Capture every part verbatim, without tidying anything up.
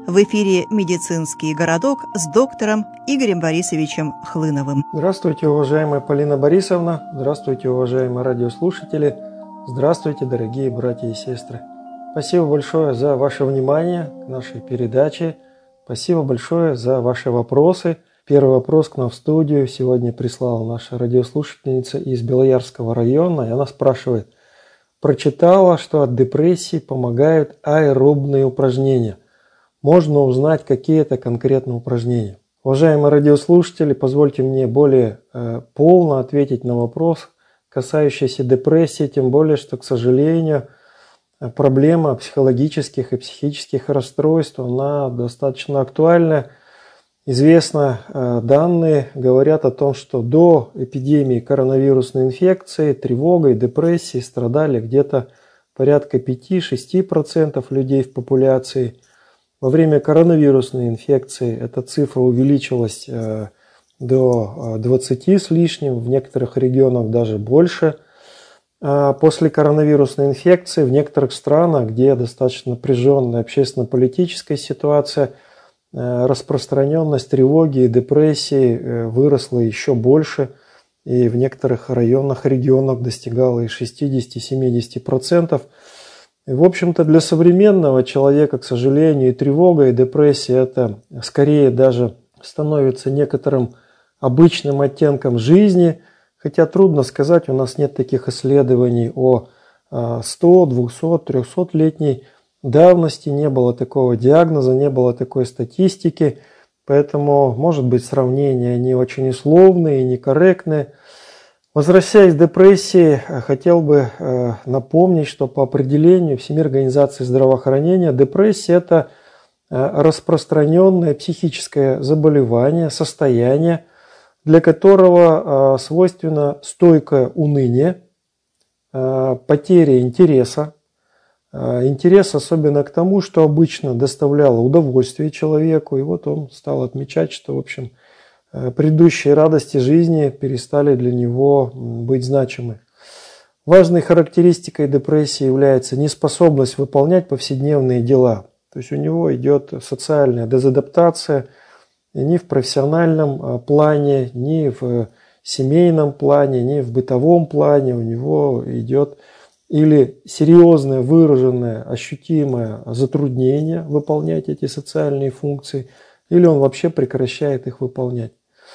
В эфире «Медицинский городок» с доктором Игорем Борисовичем Хлыновым. Здравствуйте, уважаемая Полина Борисовна. Здравствуйте, уважаемые радиослушатели. Здравствуйте, дорогие братья и сестры. Спасибо большое за ваше внимание к нашей передаче. Спасибо большое за ваши вопросы. Первый вопрос к нам в студию сегодня прислала наша радиослушательница из Белоярского района. И она спрашивает: прочитала, что от депрессии помогают аэробные упражнения. Можно узнать, какие это конкретно упражнения? Уважаемые радиослушатели, позвольте мне более э, полно ответить на вопрос, касающийся депрессии, тем более, что, к сожалению, проблема психологических и психических расстройств, она достаточно актуальна. Известно, э, данные говорят о том, что до эпидемии коронавирусной инфекции тревогой, депрессией страдали где-то порядка пять-шесть процентов людей в популяции. Во время коронавирусной инфекции эта цифра увеличилась э, до двадцати с лишним, в некоторых регионах даже больше. А после коронавирусной инфекции в некоторых странах, где достаточно напряженная общественно-политическая ситуация, э, распространенность тревоги и депрессии э, выросла еще больше, и в некоторых районах, регионах достигала и шестидесяти-семидесяти процентов. И, в общем-то, для современного человека, к сожалению, и тревога, и депрессия – это скорее даже становится некоторым обычным оттенком жизни, хотя трудно сказать, у нас нет таких исследований о сто-, двухсот-, трехсотлетней давности, не было такого диагноза, не было такой статистики, поэтому, может быть, сравнения не очень условные и некорректные. Возвращаясь к депрессии, хотел бы напомнить, что по определению Всемирной организации здравоохранения депрессия – это распространенное психическое заболевание, состояние, для которого свойственно стойкое уныние, потеря интереса, интерес особенно к тому, что обычно доставляло удовольствие человеку, и вот он стал отмечать, что, в общем, предыдущие радости жизни перестали для него быть значимы. Важной характеристикой депрессии является неспособность выполнять повседневные дела. То есть у него идет социальная дезадаптация ни в профессиональном плане, ни в семейном плане, ни в бытовом плане. У него идет или серьезное, выраженное, ощутимое затруднение выполнять эти социальные функции, или он вообще прекращает их выполнять.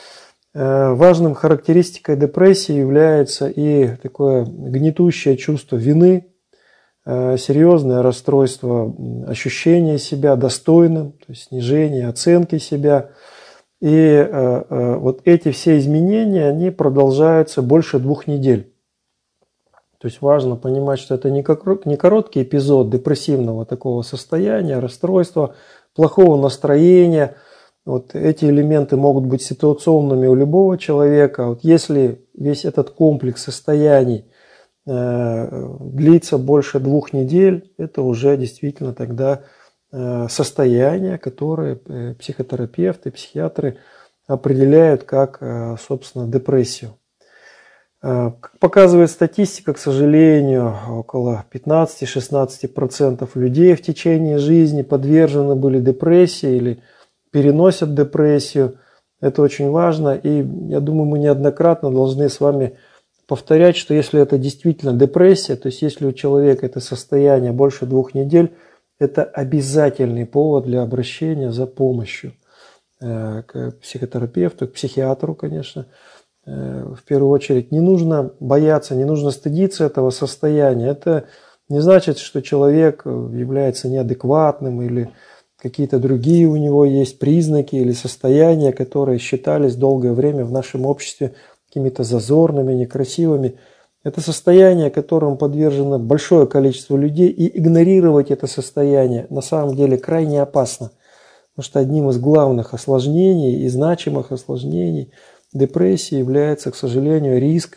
Важным характеристикой депрессии является и такое гнетущее чувство вины, серьезное расстройство ощущения себя достойным, то есть снижение оценки себя. И вот эти все изменения, они продолжаются больше двух недель. То есть важно понимать, что это не короткий эпизод депрессивного такого состояния, расстройства, плохого настроения. Вот эти элементы могут быть ситуационными у любого человека. Вот если весь этот комплекс состояний э, длится больше двух недель, это уже действительно тогда э, состояние, которое э, психотерапевты, психиатры определяют как, э, собственно, депрессию. Э, как показывает статистика, к сожалению, около пятнадцать-шестнадцать процентов людей в течение жизни подвержены были депрессии или переносят депрессию. Это очень важно. И я думаю, мы неоднократно должны с вами повторять, что если это действительно депрессия, то есть если у человека это состояние больше двух недель, это обязательный повод для обращения за помощью к психотерапевту, к психиатру, конечно. В первую очередь не нужно бояться, не нужно стыдиться этого состояния. Это не значит, что человек является неадекватным или какие-то другие у него есть признаки или состояния, которые считались долгое время в нашем обществе какими-то зазорными, некрасивыми. Это состояние, которому подвержено большое количество людей, и игнорировать это состояние на самом деле крайне опасно. Потому что одним из главных осложнений и значимых осложнений депрессии является, к сожалению, риск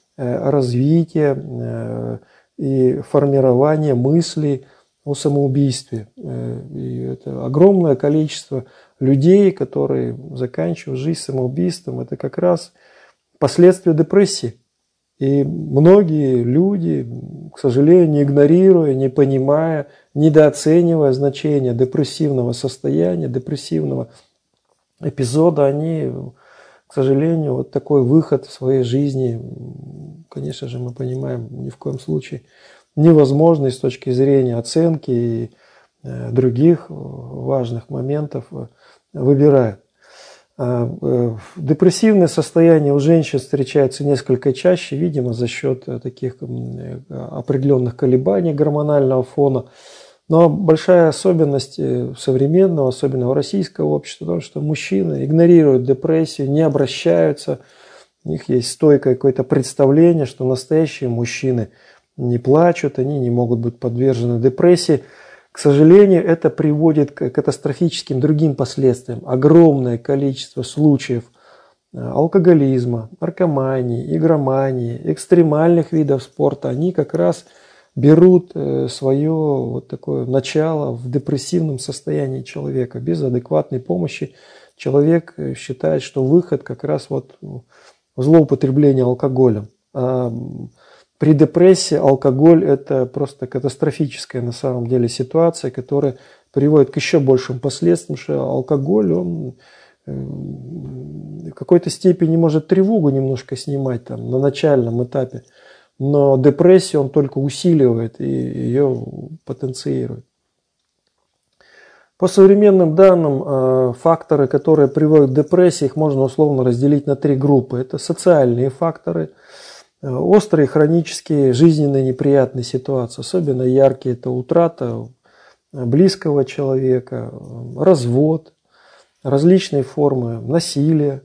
развития и формирования мыслей о самоубийстве. И это огромное количество людей, которые заканчивают жизнь самоубийством, это как раз последствия депрессии. И многие люди, к сожалению, игнорируя, не понимая, недооценивая значение депрессивного состояния, депрессивного эпизода, они, к сожалению, вот такой выход в своей жизни, конечно же, мы понимаем, ни в коем случае невозможный с точки зрения оценки и других важных моментов выбирают. Депрессивное состояние у женщин встречается несколько чаще, видимо, за счет таких определенных колебаний гормонального фона. Но большая особенность современного, особенно российского общества, в том, что мужчины игнорируют депрессию, не обращаются. У них есть стойкое какое-то представление, что настоящие мужчины не плачут, они не могут быть подвержены депрессии. К сожалению, это приводит к катастрофическим другим последствиям. Огромное количество случаев алкоголизма, наркомании, игромании, экстремальных видов спорта, они как раз берут свое вот такое начало в депрессивном состоянии человека. Без адекватной помощи человек считает, что выход как раз вот в злоупотребление алкоголем. При депрессии алкоголь – это просто катастрофическая на самом деле ситуация, которая приводит к еще большим последствиям, что алкоголь, он в какой-то степени может тревогу немножко снимать там, на начальном этапе, но депрессию он только усиливает и ее потенцирует. По современным данным, факторы, которые приводят к депрессии, их можно условно разделить на три группы. Это социальные факторы, острые, хронические, жизненные неприятные ситуации. Особенно яркие – это утрата близкого человека, развод, различные формы насилия,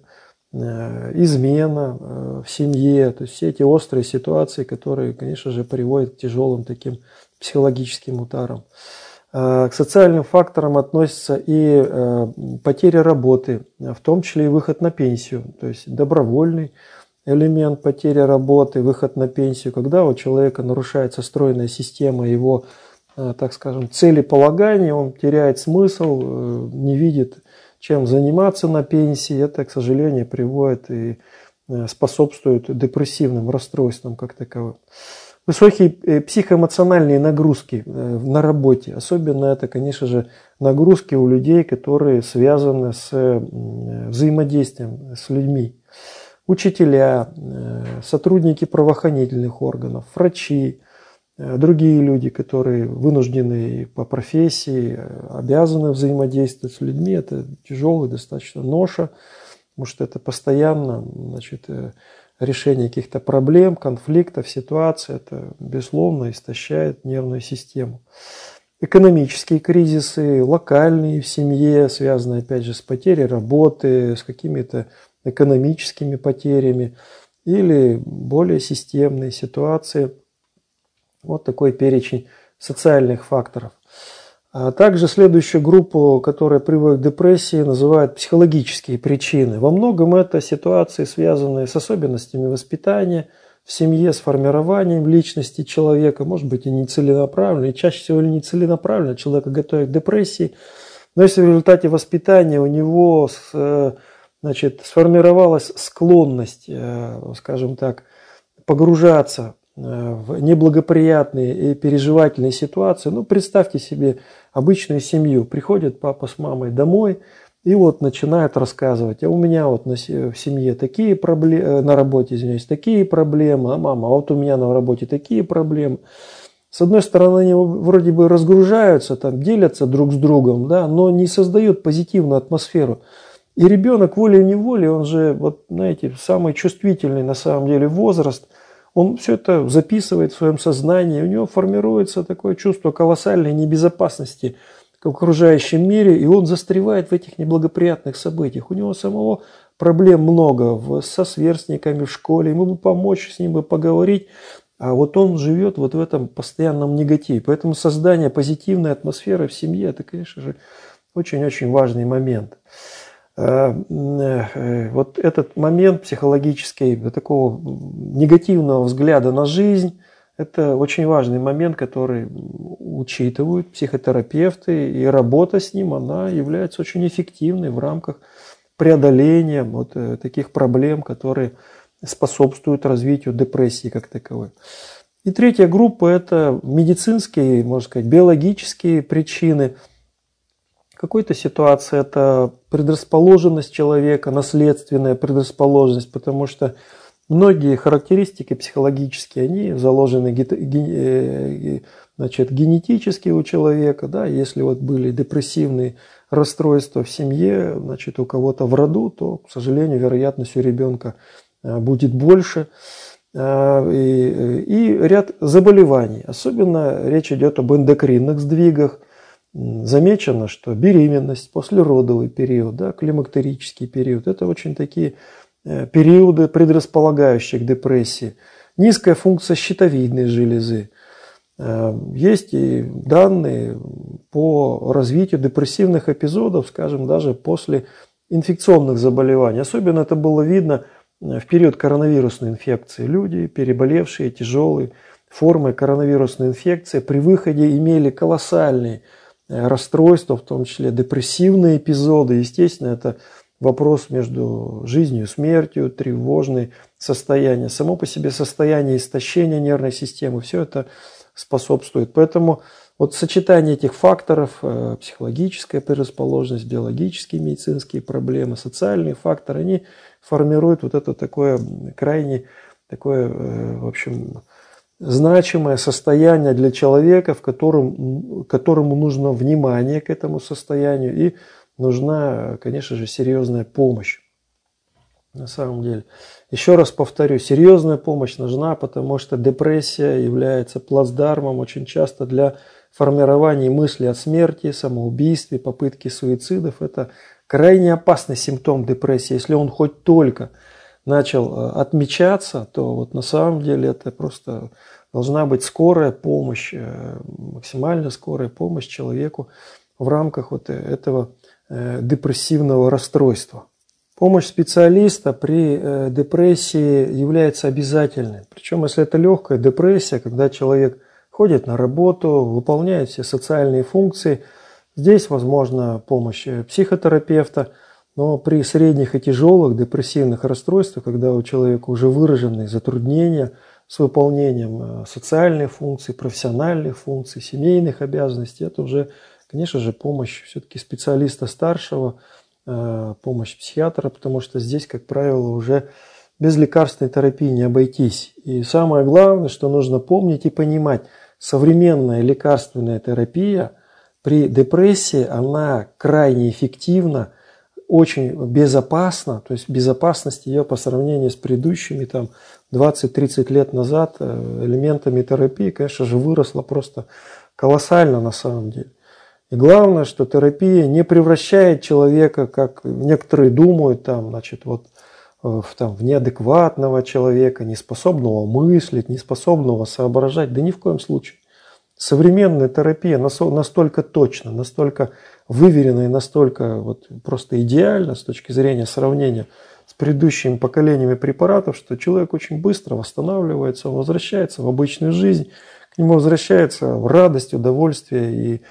измена в семье. То есть все эти острые ситуации, которые, конечно же, приводят к тяжелым таким психологическим ударам. К социальным факторам относятся и потеря работы, в том числе и выход на пенсию, то есть добровольный элемент потери работы, выход на пенсию, когда у человека нарушается стройная система его, так скажем, целеполагания, он теряет смысл, не видит, чем заниматься на пенсии. Это, к сожалению, приводит и способствует депрессивным расстройствам как таковым. Высокие психоэмоциональные нагрузки на работе, особенно это, конечно же, нагрузки у людей, которые связаны с взаимодействием с людьми. Учителя, сотрудники правоохранительных органов, врачи, другие люди, которые вынуждены по профессии, обязаны взаимодействовать с людьми. Это тяжелая достаточно ноша, потому что это постоянно, значит, решение каких-то проблем, конфликтов, ситуаций. Это, безусловно, истощает нервную систему. Экономические кризисы, локальные в семье, связанные, опять же, с потерей работы, с какими-то экономическими потерями или более системные ситуации. Вот такой перечень социальных факторов. А также следующую группу, которая приводит к депрессии, называют психологические причины. Во многом это ситуации, связанные с особенностями воспитания в семье, с формированием личности человека, может быть и нецеленаправленно, и чаще всего нецеленаправленно человека готовят к депрессии. Но если в результате воспитания у него значит, сформировалась склонность, скажем так, погружаться в неблагоприятные и переживательные ситуации, ну, представьте себе обычную семью. Приходит папа с мамой домой и вот начинает рассказывать, а у меня вот на, в семье такие проблемы, на работе, извиняюсь, такие проблемы, а мама, а вот у меня на работе такие проблемы. С одной стороны, они вроде бы разгружаются, там, делятся друг с другом, да, но не создают позитивную атмосферу. И ребенок волей-неволей, он же, вот, знаете, самый чувствительный на самом деле возраст, он все это записывает в своем сознании, у него формируется такое чувство колоссальной небезопасности в окружающем мире, и он застревает в этих неблагоприятных событиях. У него самого проблем много со сверстниками в школе, ему бы помочь, с ним бы поговорить, а вот он живет вот в этом постоянном негативе. Поэтому создание позитивной атмосферы в семье – это, конечно же, очень-очень важный момент. Вот этот момент психологический, такого негативного взгляда на жизнь, это очень важный момент, который учитывают психотерапевты, и работа с ним, она является очень эффективной в рамках преодоления вот таких проблем, которые способствуют развитию депрессии как таковой. И третья группа – это медицинские, можно сказать, биологические причины. В какой-то ситуации это предрасположенность человека, наследственная предрасположенность, потому что многие характеристики психологические, они заложены значит, генетически у человека. Да? Если вот были депрессивные расстройства в семье, значит, у кого-то в роду, то, к сожалению, вероятность у ребенка будет больше. И, и ряд заболеваний. Особенно речь идет об эндокринных сдвигах. Замечено, что беременность, послеродовый период, да, климактерический период – это очень такие периоды, предрасполагающие к депрессии. Низкая функция щитовидной железы. Есть и данные по развитию депрессивных эпизодов, скажем, даже после инфекционных заболеваний. Особенно это было видно в период коронавирусной инфекции. Люди, переболевшие тяжелой формой коронавирусной инфекции, при выходе имели колоссальные расстройства, в том числе депрессивные эпизоды. Естественно, это вопрос между жизнью и смертью, тревожное состояние, само по себе состояние истощения нервной системы, все это способствует. Поэтому вот сочетание этих факторов, психологическая предрасположенность, биологические медицинские проблемы, социальные факторы, они формируют вот это такое крайне такое, в общем, значимое состояние для человека, в котором, которому нужно внимание к этому состоянию и нужна, конечно же, серьезная помощь. На самом деле. Еще раз повторю, серьезная помощь нужна, потому что депрессия является плацдармом очень часто для формирования мыслей о смерти, самоубийстве, попытки суицидов. Это крайне опасный симптом депрессии. Если он хоть только начал отмечаться, то вот на самом деле это просто должна быть скорая помощь, максимально скорая помощь человеку в рамках вот этого депрессивного расстройства. Помощь специалиста при депрессии является обязательной. Причем, если это легкая депрессия, когда человек ходит на работу, выполняет все социальные функции, здесь возможна помощь психотерапевта. Но при средних и тяжелых депрессивных расстройствах, когда у человека уже выражены затруднения с выполнением социальных функций, профессиональных функций, семейных обязанностей, это уже, конечно же, помощь все-таки специалиста старшего, помощь психиатра, потому что здесь, как правило, уже без лекарственной терапии не обойтись. И самое главное, что нужно помнить и понимать, современная лекарственная терапия при депрессии, она крайне эффективна, очень безопасна, то есть безопасность ее по сравнению с предыдущими там двадцать-тридцать лет назад элементами терапии, конечно же, выросла просто колоссально на самом деле. И главное, что терапия не превращает человека, как некоторые думают, там, значит, вот, в, там, в неадекватного человека, неспособного мыслить, неспособного соображать. Да ни в коем случае. Современная терапия настолько точна, настолько выверена и настолько вот, просто идеальна с точки зрения сравнения с предыдущими поколениями препаратов, что человек очень быстро восстанавливается, он возвращается в обычную жизнь, к нему возвращается в радость, удовольствие и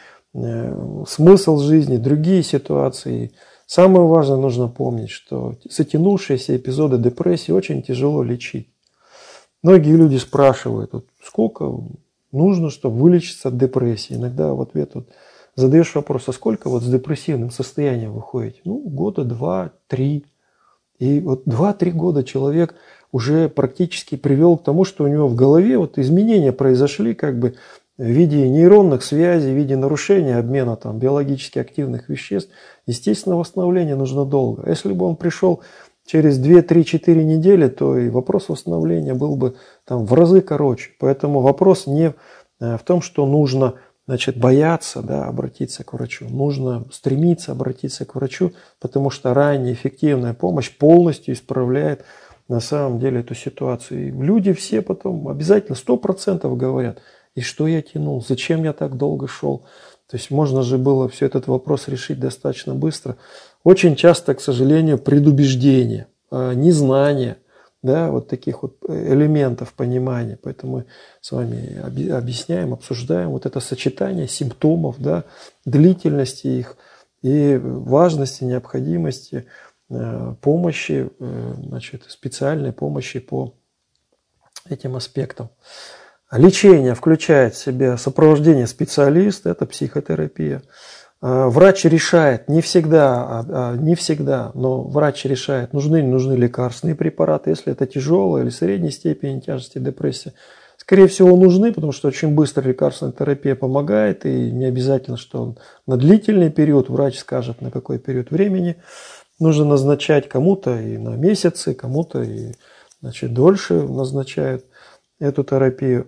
смысл жизни, другие ситуации. Самое важное, нужно помнить, что затянувшиеся эпизоды депрессии очень тяжело лечить. Многие люди спрашивают, вот, сколько нужно, чтобы вылечиться от депрессии. Иногда в ответ вот, задаешь вопрос, а сколько вот с депрессивным состоянием вы ходите? Ну, года два-три. И вот два-три года человек уже практически привел к тому, что у него в голове вот изменения произошли, как бы, в виде нейронных связей, в виде нарушения обмена там, биологически активных веществ. Естественно, восстановление нужно долго. Если бы он пришел через две-три-четыре недели, то и вопрос восстановления был бы там, в разы короче. Поэтому вопрос не в том, что нужно, значит, бояться, да, обратиться к врачу. Нужно стремиться обратиться к врачу, потому что ранняя эффективная помощь полностью исправляет на самом деле эту ситуацию. И люди все потом обязательно сто процентов говорят, и что я тянул, зачем я так долго шел. То есть можно же было все этот вопрос решить достаточно быстро. Очень часто, к сожалению, предубеждение, незнание, да, вот таких вот элементов понимания. Поэтому мы с вами объясняем, обсуждаем вот это сочетание симптомов, да, длительности их и важности, необходимости помощи, значит, специальной помощи по этим аспектам. Лечение включает в себя сопровождение специалиста, это психотерапия. Врач решает, не всегда, не всегда, но врач решает, нужны, не нужны лекарственные препараты, если это тяжелая или средней степени тяжести депрессия. Скорее всего, нужны, потому что очень быстро лекарственная терапия помогает, и не обязательно, что он на длительный период, врач скажет, на какой период времени нужно назначать, кому-то и на месяцы, кому-то и, значит, дольше назначают эту терапию.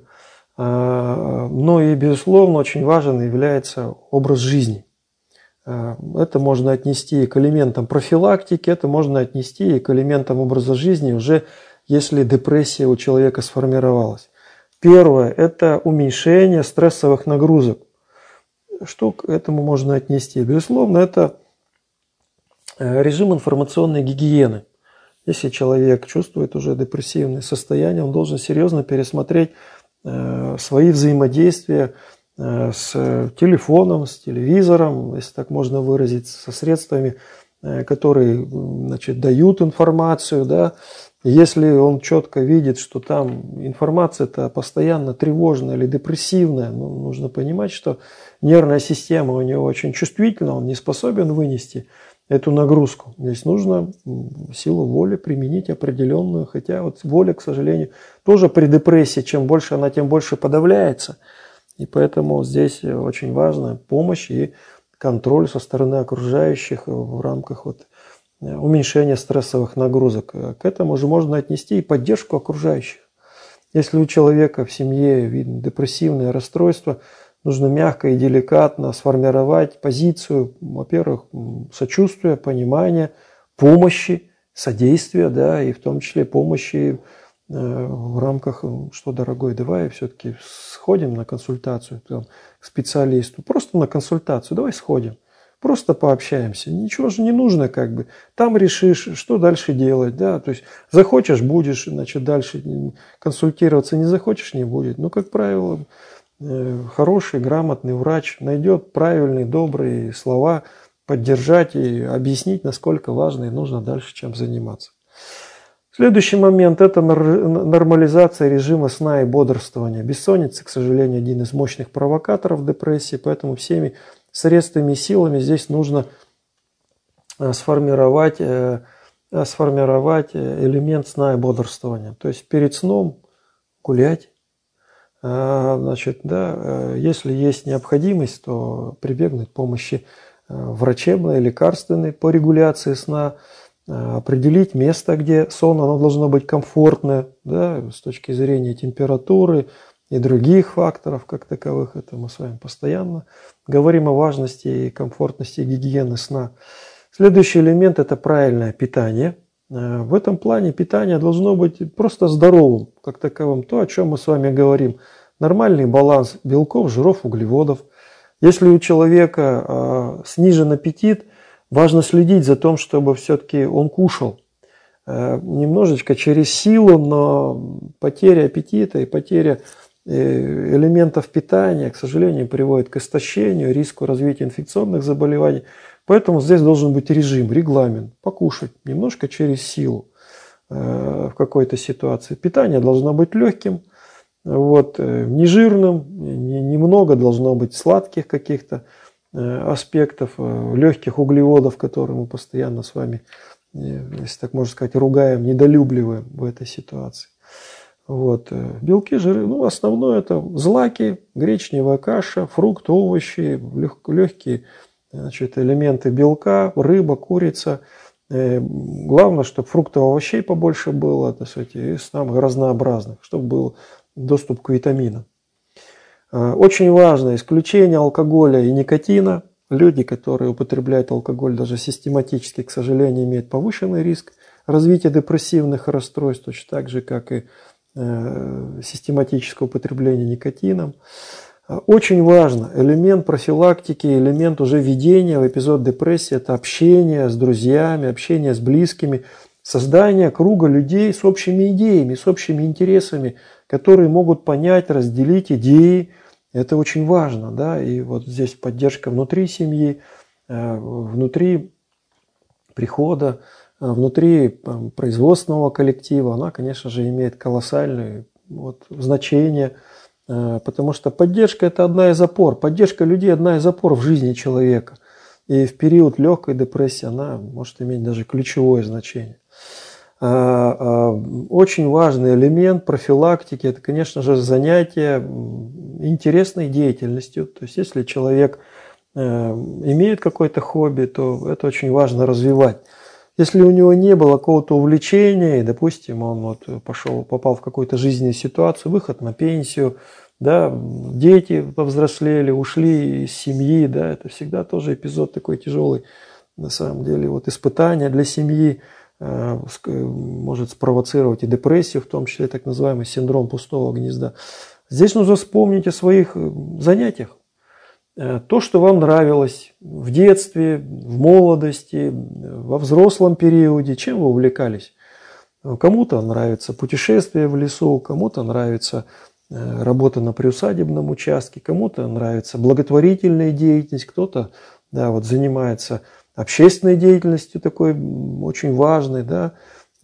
Но и, безусловно, очень важен является образ жизни. Это можно отнести и к элементам профилактики, это можно отнести и к элементам образа жизни, уже если депрессия у человека сформировалась. Первое – это уменьшение стрессовых нагрузок. Что к этому можно отнести? Безусловно, это режим информационной гигиены. Если человек чувствует уже депрессивное состояние, он должен серьезно пересмотреть свои взаимодействия с телефоном, с телевизором, если так можно выразиться, со средствами, которые, значит, дают информацию, да. Если он четко видит, что там информация-то постоянно тревожная или депрессивная, ну, нужно понимать, что нервная система у него очень чувствительна, он не способен вынести эту нагрузку. Здесь нужно силу воли применить определенную, хотя вот воля, к сожалению, тоже при депрессии, чем больше она, тем больше подавляется. И поэтому здесь очень важна помощь и контроль со стороны окружающих в рамках вот уменьшения стрессовых нагрузок. К этому же можно отнести и поддержку окружающих. Если у человека в семье видно депрессивное расстройство, нужно мягко и деликатно сформировать позицию, во-первых, сочувствия, понимания, помощи, содействия, да, и в том числе помощи в рамках, что, дорогой, давай все-таки сходим на консультацию там, к специалисту, просто на консультацию, давай сходим, просто пообщаемся, ничего же не нужно, как бы, там решишь, что дальше делать, да, то есть захочешь, будешь, значит, дальше консультироваться, не захочешь, не будет, но, как правило, хороший, грамотный врач найдет правильные, добрые слова, поддержать и объяснить, насколько важно и нужно дальше чем заниматься. Следующий момент – это нормализация режима сна и бодрствования. Бессонница, к сожалению, один из мощных провокаторов депрессии, поэтому всеми средствами и силами здесь нужно сформировать, сформировать элемент сна и бодрствования. То есть перед сном гулять. Значит, да, если есть необходимость, то прибегнуть к помощи врачебной, лекарственной по регуляции сна, определить место, где сон, оно должно быть комфортное, да, с точки зрения температуры и других факторов, как таковых. Это мы с вами постоянно говорим о важности и комфортности гигиены сна. Следующий элемент – это правильное питание. В этом плане питание должно быть просто здоровым, как таковым. То, о чем мы с вами говорим. Нормальный баланс белков, жиров, углеводов. Если у человека снижен аппетит, важно следить за тем, чтобы все-таки он кушал. Немножечко через силу, но потеря аппетита и потеря элементов питания, к сожалению, приводит к истощению, риску развития инфекционных заболеваний. Поэтому здесь должен быть режим, регламент. Покушать немножко через силу в какой-то ситуации. Питание должно быть легким, вот, не жирным, немного должно быть сладких каких-то аспектов, легких углеводов, которые мы постоянно с вами, если так можно сказать, ругаем, недолюбливаем в этой ситуации. Вот. Белки, жиры, ну, основное это злаки, гречневая каша, фрукты, овощи, легкие, значит, элементы белка, рыба, курица. Главное, чтобы фруктов и овощей побольше было, так сказать, и самых разнообразных, чтобы был доступ к витаминам. Очень важно исключение алкоголя и никотина. Люди, которые употребляют алкоголь даже систематически, к сожалению, имеют повышенный риск развития депрессивных расстройств, точно так же, как и систематическое употребление никотином. Очень важно, элемент профилактики, элемент уже введения в эпизод депрессии – это общение с друзьями, общение с близкими, создание круга людей с общими идеями, с общими интересами, которые могут понять, разделить идеи. Это очень важно, да, и вот здесь поддержка внутри семьи, внутри прихода, внутри производственного коллектива, она, конечно же, имеет колоссальное вот, значение, потому что поддержка – это одна из опор. Поддержка людей – одна из опор в жизни человека. И в период легкой депрессии она может иметь даже ключевое значение. Очень важный элемент профилактики – это, конечно же, занятие интересной деятельностью. То есть, если человек имеет какое-то хобби, то это очень важно развивать. Если у него не было какого-то увлечения, и, допустим, он вот пошел, попал в какую-то жизненную ситуацию, выход на пенсию, да, дети повзрослели, ушли из семьи, да, это всегда тоже эпизод такой тяжелый, на самом деле, вот испытание для семьи э, может спровоцировать и депрессию, в том числе так называемый синдром пустого гнезда. Здесь нужно вспомнить о своих занятиях. То, что вам нравилось в детстве, в молодости, во взрослом периоде, чем вы увлекались. Кому-то нравится путешествие в лесу, кому-то нравится работа на приусадебном участке, кому-то нравится благотворительная деятельность, кто-то да, вот занимается общественной деятельностью, такой очень важной, да,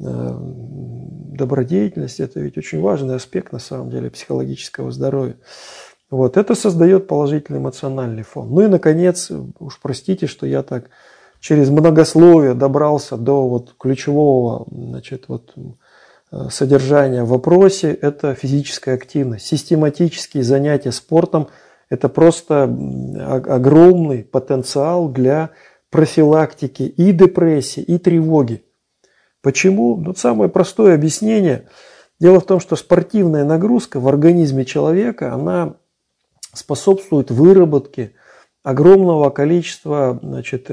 добродетельность, это ведь очень важный аспект на самом деле психологического здоровья. Вот, это создает положительный эмоциональный фон. Ну и, наконец, уж простите, что я так через многословие добрался до вот ключевого значит, вот, содержания в вопросе. Это физическая активность. Систематические занятия спортом – это просто огромный потенциал для профилактики и депрессии, и тревоги. Почему? Ну, самое простое объяснение. Дело в том, что спортивная нагрузка в организме человека, она способствует выработке огромного количества значит,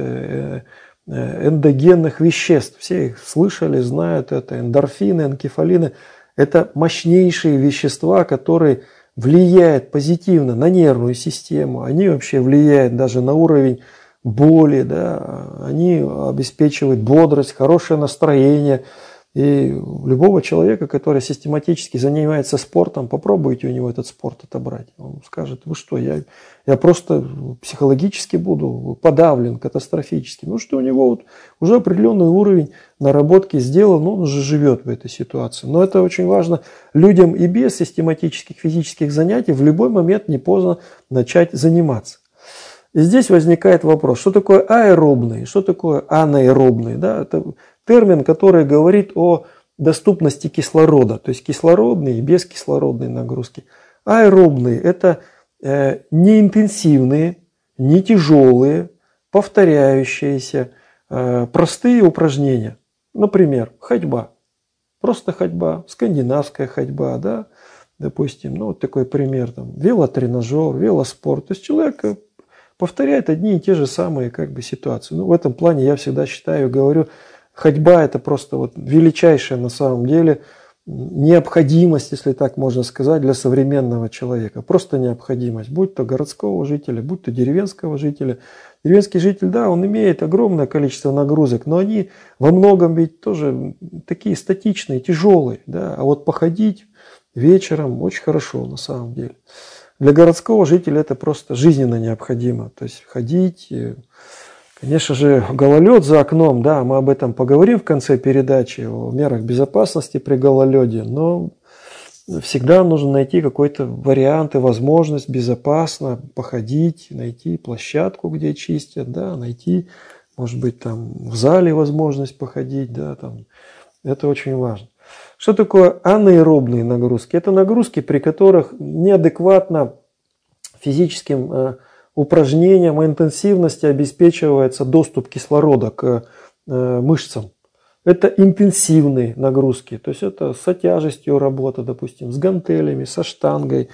эндогенных веществ. Все их слышали, знают это. Эндорфины, энкефалины. Это мощнейшие вещества, которые влияют позитивно на нервную систему. Они вообще влияют даже на уровень боли. Да? Они обеспечивают бодрость, хорошее настроение. И любого человека, который систематически занимается спортом, попробуйте у него этот спорт отобрать. Он скажет, вы что, я, я просто психологически буду подавлен катастрофически. Ну что у него вот уже определенный уровень наработки сделан, но он уже живет в этой ситуации. Но это очень важно людям и без систематических физических занятий в любой момент не поздно начать заниматься. И здесь возникает вопрос, что такое аэробный, что такое анаэробный. Да? Это термин, который говорит о доступности кислорода, то есть кислородные и бескислородные нагрузки. Аэробные – это э, неинтенсивные, не тяжелые, повторяющиеся, э, простые упражнения. Например, ходьба. Просто ходьба, скандинавская ходьба, да? Допустим, ну вот такой пример, там, велотренажер, велоспорт. То есть человек повторяет одни и те же самые как бы, ситуации. Ну, в этом плане я всегда считаю, говорю, ходьба – это просто вот величайшая на самом деле необходимость, если так можно сказать, для современного человека. Просто необходимость, будь то городского жителя, будь то деревенского жителя. Деревенский житель, да, он имеет огромное количество нагрузок, но они во многом ведь тоже такие статичные, тяжелые. Да? А вот походить вечером очень хорошо на самом деле. Для городского жителя это просто жизненно необходимо. То есть ходить, конечно же, гололед за окном, да, мы об этом поговорим в конце передачи, о мерах безопасности при гололеде, но всегда нужно найти какой-то вариант и возможность безопасно походить, найти площадку, где чистят, да, найти, может быть, там в зале возможность походить, да, там. Это очень важно. Что такое анаэробные нагрузки? Это нагрузки, при которых неадекватно физическим э, упражнениям и интенсивности обеспечивается доступ кислорода к э, мышцам. Это интенсивные нагрузки, то есть это с тяжестью работа, допустим, с гантелями, со штангой,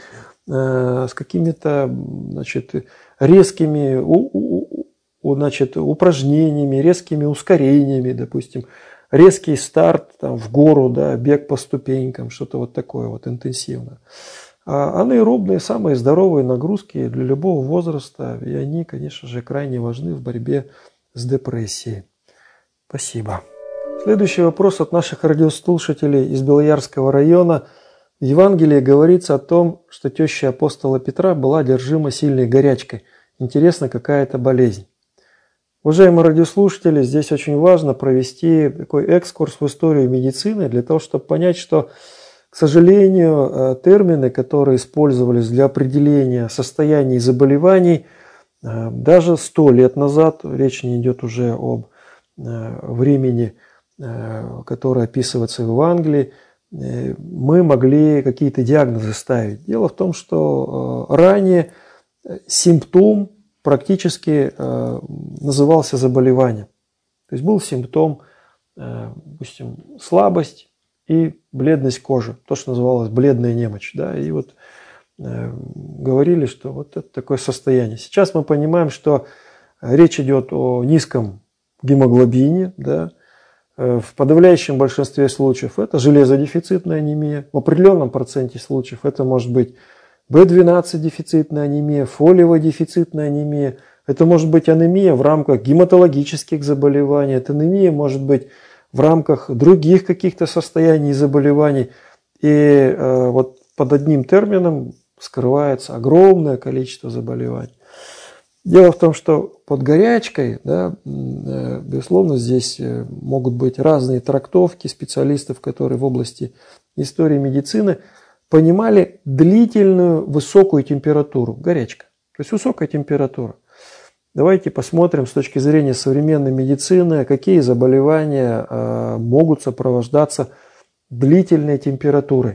э, с какими-то значит, резкими у, у, значит, упражнениями, резкими ускорениями, допустим. Резкий старт там, в гору, да, бег по ступенькам, что-то вот такое вот интенсивное. А анаэробные самые здоровые нагрузки для любого возраста, и они, конечно же, крайне важны в борьбе с депрессией. Спасибо. Следующий вопрос от наших радиослушателей из Белоярского района. В Евангелии говорится о том, что теща апостола Петра была одержима сильной горячкой. Интересно, какая это болезнь? Уважаемые радиослушатели, здесь очень важно провести такой экскурс в историю медицины для того, чтобы понять, что, к сожалению, термины, которые использовались для определения состояний и заболеваний, даже сто лет назад, речь не идет уже об времени, которое описывается в Евангелии, мы могли какие-то диагнозы ставить. Дело в том, что ранее симптом практически назывался заболеванием. То есть был симптом, допустим, слабость и бледность кожи, то, что называлось бледная немочь. Да? И вот говорили, что вот это такое состояние. Сейчас мы понимаем, что речь идет о низком гемоглобине, да? В подавляющем большинстве случаев это железодефицитная анемия, в определенном проценте случаев это может быть бэ двенадцать дефицитная анемия, фолиевая дефицитная анемия, это может быть анемия в рамках гематологических заболеваний, это анемия может быть в рамках других каких-то состояний и заболеваний. И э, вот под одним термином скрывается огромное количество заболеваний. Дело в том, что под горячкой, да, безусловно, здесь могут быть разные трактовки специалистов, которые в области истории медицины понимали длительную высокую температуру, горячка, то есть высокая температура. Давайте посмотрим с точки зрения современной медицины, какие заболевания могут сопровождаться длительной температурой.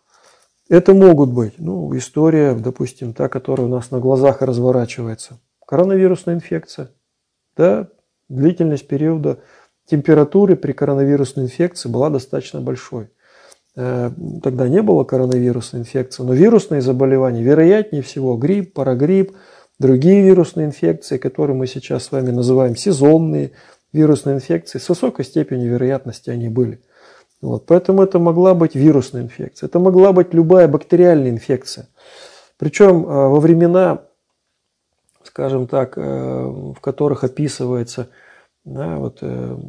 Это могут быть, ну, история, допустим, та, которая у нас на глазах разворачивается. Коронавирусная инфекция. Да, длительность периода температуры при коронавирусной инфекции была достаточно большой. Тогда не было коронавирусной инфекции, но вирусные заболевания, вероятнее всего, грипп, парагрипп, другие вирусные инфекции, которые мы сейчас с вами называем сезонные вирусные инфекции, с высокой степенью вероятности они были. Вот, поэтому это могла быть вирусная инфекция, это могла быть любая бактериальная инфекция. Причем во времена, скажем так, в которых описывается, да, вот,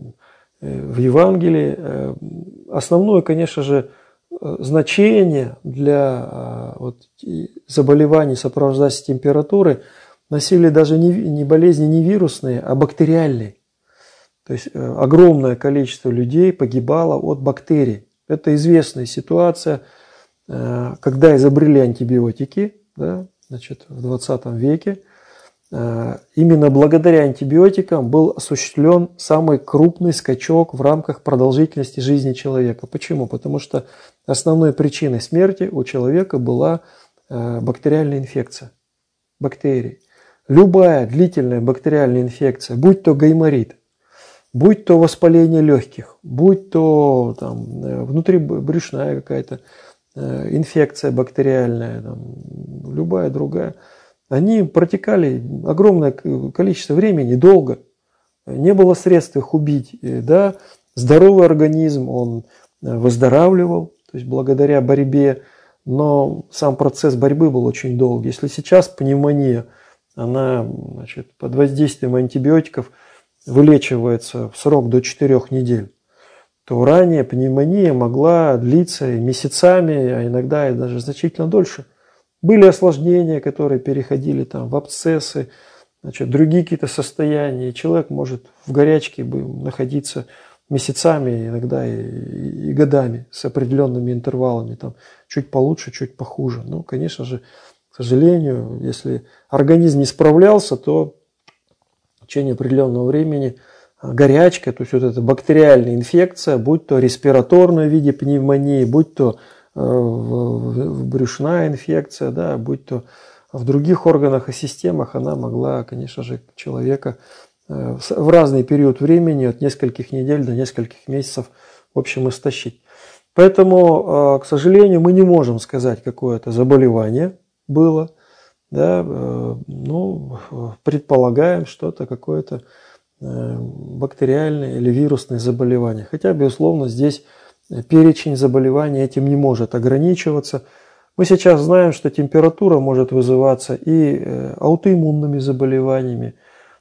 в Евангелии, основное, конечно же, значение для вот, заболеваний, сопровождающихся температурой, носили даже не, не болезни не вирусные, а бактериальные. То есть огромное количество людей погибало от бактерий. Это известная ситуация, когда изобрели антибиотики, да, значит, в двадцатом веке. Именно благодаря антибиотикам был осуществлен самый крупный скачок в рамках продолжительности жизни человека. Почему? Потому что основной причиной смерти у человека была бактериальная инфекция, бактерии. Любая длительная бактериальная инфекция, будь то гайморит, будь то воспаление легких, будь то там, внутрибрюшная какая-то инфекция бактериальная, там, любая другая, они протекали огромное количество времени, долго. Не было средств их убить. Да? Здоровый организм, он выздоравливал, то есть благодаря борьбе, но сам процесс борьбы был очень долгий. Если сейчас пневмония, она, значит, под воздействием антибиотиков вылечивается в срок до четырёх недель, то ранее пневмония могла длиться месяцами, а иногда и даже значительно дольше. Были осложнения, которые переходили там, в абсцессы, значит, другие какие-то состояния. Человек может в горячке находиться месяцами, иногда и, и годами, с определенными интервалами. Там, чуть получше, чуть похуже. Ну, конечно же, к сожалению, если организм не справлялся, то в течение определенного времени горячка, то есть вот эта бактериальная инфекция, будь то респираторная в виде пневмонии, будь то брюшная инфекция, да, будь то в других органах и системах, она могла, конечно же, человека в разный период времени, от нескольких недель до нескольких месяцев, в общем, истощить. Поэтому, к сожалению, мы не можем сказать, какое это заболевание было. Да, ну, предполагаем, что это какое-то бактериальное или вирусное заболевание. Хотя, безусловно, здесь перечень заболеваний этим не может ограничиваться. Мы сейчас знаем, что температура может вызываться и аутоиммунными заболеваниями,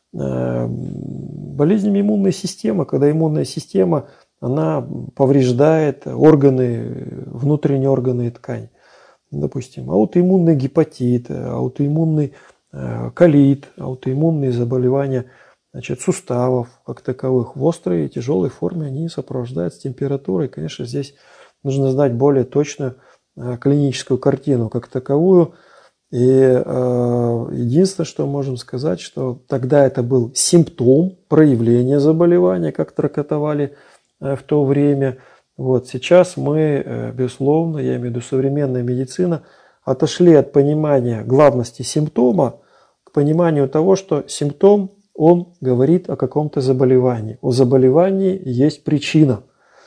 болезнями иммунной системы, когда иммунная система она повреждает органы, внутренние органы и ткани. Допустим, аутоиммунный гепатит, аутоиммунный колит, аутоиммунные заболевания значит, суставов как таковых в острой и тяжелой форме, они сопровождаются температурой. Конечно, здесь нужно знать более точную э, клиническую картину как таковую. И э, единственное, что можем сказать, что тогда это был симптом проявления заболевания, как трактовали э, в то время. Вот сейчас мы, э, безусловно, я имею в виду современная медицина, отошли от понимания главности симптома к пониманию того, что симптом, он говорит о каком-то заболевании. У заболевания есть причина.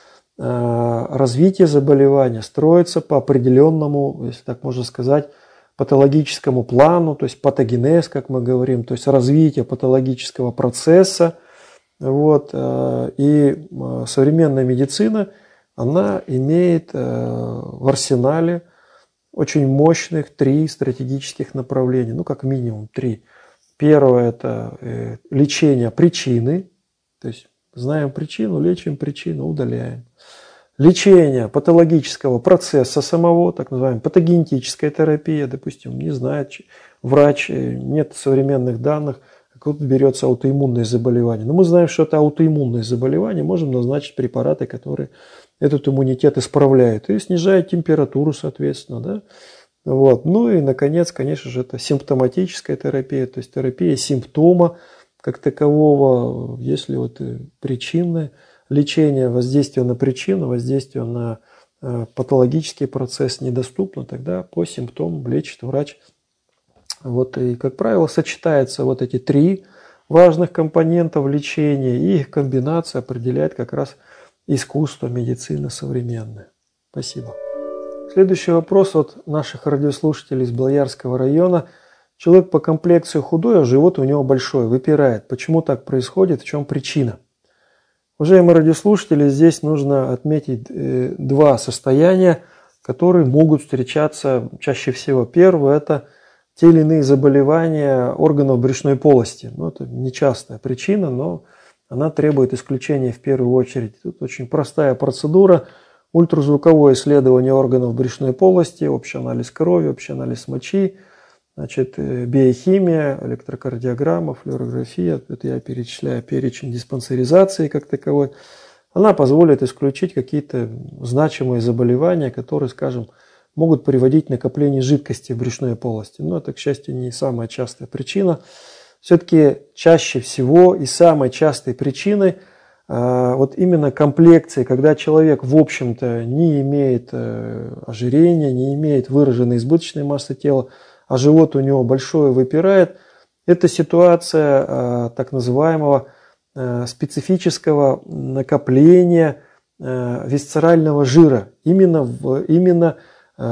Э, развитие заболевания строится по определенному, если так можно сказать, патологическому плану, то есть патогенез, как мы говорим, то есть развитие патологического процесса. Вот. И современная медицина, она имеет в арсенале очень мощных три стратегических направления, ну как минимум три. Первое – это лечение причины, то есть знаем причину, лечим причину, удаляем. Лечение патологического процесса самого, так называемая патогенетическая терапия, допустим, не знает врач, нет современных данных, как берется аутоиммунное заболевание. Но мы знаем, что это аутоиммунное заболевание, можем назначить препараты, которые этот иммунитет исправляют и снижают температуру, соответственно. Да? Вот. Ну и, наконец, конечно же, это симптоматическая терапия, то есть терапия симптома как такового, если вот причинная. Лечение, воздействие на причину, воздействие на э, патологический процесс недоступно, тогда по симптомам лечит врач. Вот, и, как правило, сочетаются вот эти три важных компонента лечения, и их комбинация определяет как раз искусство медицины современной. Спасибо. Следующий вопрос от наших радиослушателей из Белоярского района. Человек по комплекции худой, а живот у него большой, выпирает. Почему так происходит, в чем причина? Уважаемые радиослушатели, здесь нужно отметить два состояния, которые могут встречаться чаще всего. Первое – это те или иные заболевания органов брюшной полости. Ну, это нечастая причина, но она требует исключения в первую очередь. Тут очень простая процедура. Ультразвуковое исследование органов брюшной полости, общий анализ крови, общий анализ мочи. Значит, биохимия, электрокардиограмма, флюорография, это я перечисляю перечень диспансеризации как таковой, она позволит исключить какие-то значимые заболевания, которые, скажем, могут приводить к накоплению жидкости в брюшной полости. Но это, к счастью, не самая частая причина. Все-таки чаще всего и самой частой причиной э, вот именно комплекции, когда человек, в общем-то, не имеет э, ожирения, не имеет выраженной избыточной массы тела, а живот у него большой, выпирает, это ситуация э, так называемого э, специфического накопления э, висцерального жира именно, в, именно э,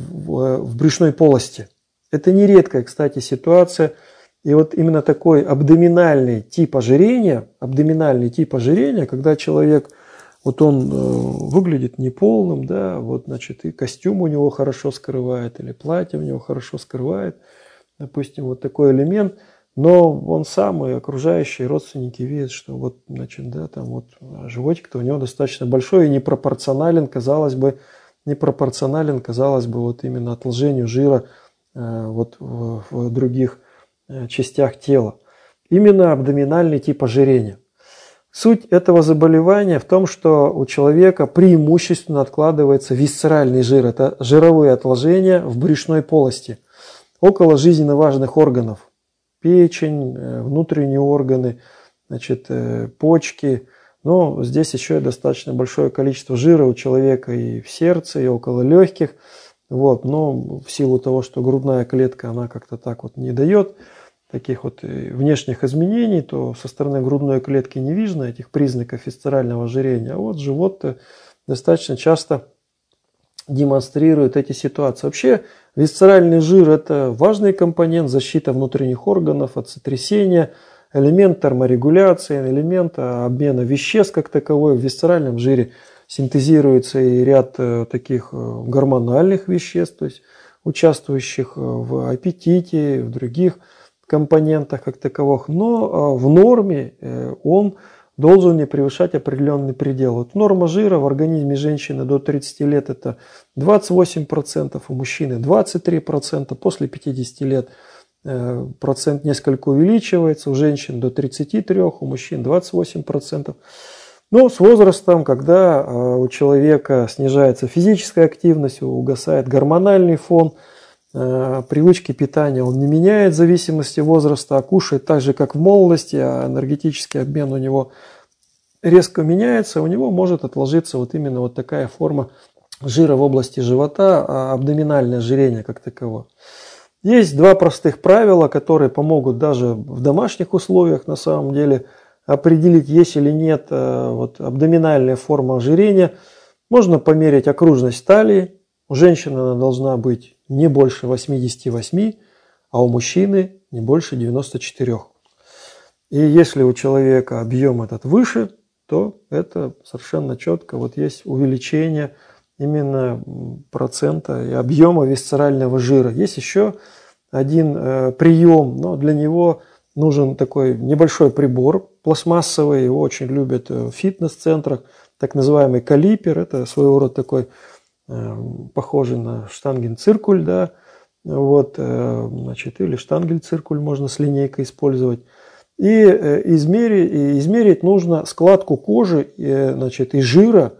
в, в брюшной полости. Это нередкая, кстати, ситуация. И вот именно такой абдоминальный тип ожирения, абдоминальный тип ожирения, когда человек, вот он э, выглядит неполным, да, вот, значит, и костюм у него хорошо скрывает, или платье у него хорошо скрывает, допустим, вот такой элемент, но он сам и окружающие родственники видят, что вот, значит, да, там вот животик-то у него достаточно большой и непропорционален, казалось бы, непропорционален, казалось бы, вот именно отложению жира э, вот в, в других э, частях тела. Именно абдоминальный тип ожирения. Суть этого заболевания в том, что у человека преимущественно откладывается висцеральный жир. Это жировые отложения в брюшной полости. Около жизненно важных органов. Печень, внутренние органы, значит, почки. Но здесь еще и достаточно большое количество жира у человека и в сердце, и около легких. Вот. Но в силу того, что грудная клетка, она как-то так вот не дает таких вот внешних изменений, то со стороны грудной клетки не видно этих признаков висцерального ожирения, а вот живот достаточно часто демонстрирует эти ситуации. Вообще висцеральный жир – это важный компонент защиты внутренних органов от сотрясения, элемент терморегуляции, элемент обмена веществ как таковой. В висцеральном жире синтезируется и ряд таких гормональных веществ, то есть участвующих в аппетите, в других компонентах как таковых, но в норме он должен не превышать определенный предел. Вот норма жира в организме женщины до тридцати лет это двадцать восемь процентов, у мужчины двадцать три процента, после пятидесяти лет процент несколько увеличивается, у женщин до тридцати трёх, у мужчин двадцать восемь процентов. Но с возрастом, когда у человека снижается физическая активность, угасает гормональный фон, привычки питания он не меняет в зависимости от возраста, а кушает так же, как в молодости, а энергетический обмен у него резко меняется, у него может отложиться вот именно вот такая форма жира в области живота, абдоминальное ожирение как таковое. Есть два простых правила, которые помогут даже в домашних условиях на самом деле определить, есть или нет вот, абдоминальная форма ожирения. Можно померить окружность талии. У женщины она должна быть не больше восьмидесяти восьми, а у мужчины не больше девяноста четырёх. И если у человека объем этот выше, то это совершенно четко вот есть увеличение именно процента и объема висцерального жира. Есть еще один э, прием, но для него нужен такой небольшой прибор пластмассовый, его очень любят в фитнес-центрах, так называемый калипер, это своего рода такой э, похожий на штангенциркуль, да, вот, э, значит, или штангель-циркуль можно с линейкой использовать. И, э, измерить, и измерить нужно складку кожи, э, значит, и жира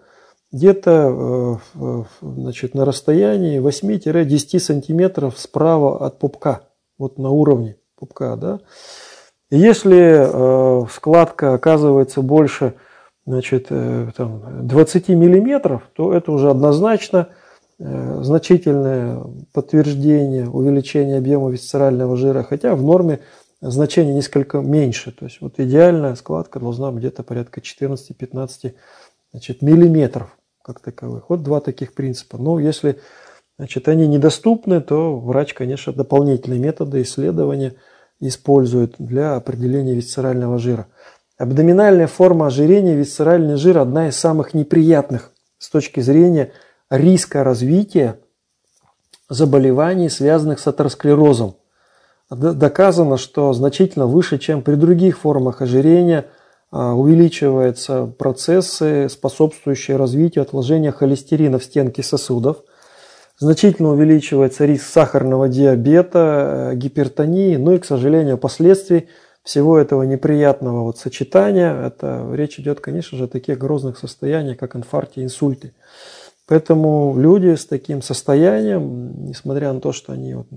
где-то э, значит, на расстоянии восьми-десяти сантиметров справа от пупка, вот на уровне пупка, да. И если э, складка оказывается больше, значит, э, там, двадцати миллиметров, то это уже однозначно э, значительное подтверждение увеличения объема висцерального жира, хотя в норме значение несколько меньше. То есть вот идеальная складка должна быть где-то порядка четырнадцати-пятнадцати миллиметров как таковых. Вот два таких принципа. Но если, значит, они недоступны, то врач, конечно, дополнительные методы исследования использует для определения висцерального жира. Абдоминальная форма ожирения, висцеральный жир, одна из самых неприятных с точки зрения риска развития заболеваний, связанных с атеросклерозом. Доказано, что значительно выше, чем при других формах ожирения, увеличиваются процессы, способствующие развитию отложения холестерина в стенке сосудов. Значительно увеличивается риск сахарного диабета, гипертонии, ну и, к сожалению, последствий всего этого неприятного вот сочетания. Это речь идет, конечно же, о таких грозных состояниях, как инфаркте, инсульте. Поэтому люди с таким состоянием, несмотря на то, что они вот